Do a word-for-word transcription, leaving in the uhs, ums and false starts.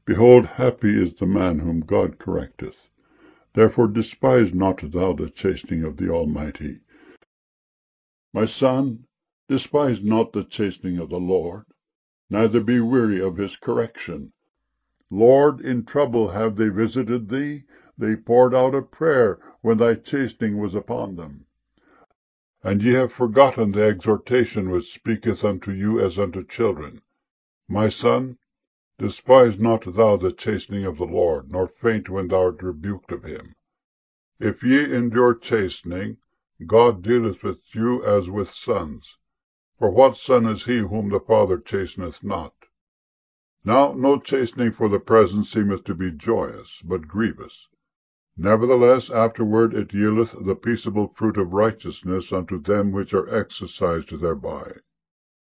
Behold, happy is the man whom God correcteth. Therefore despise not thou the chastening of the Almighty. My son, despise not the chastening of the Lord, neither be weary of his correction. Lord, in trouble have they visited thee. They poured out a prayer when thy chastening was upon them. And ye have forgotten the exhortation which speaketh unto you as unto children. My son, despise not thou the chastening of the Lord, nor faint when thou art rebuked of him. If ye endure chastening, God dealeth with you as with sons. For what son is he whom the Father chasteneth not? Now no chastening for the present seemeth to be joyous, but grievous. Nevertheless afterward it yieldeth the peaceable fruit of righteousness unto them which are exercised thereby.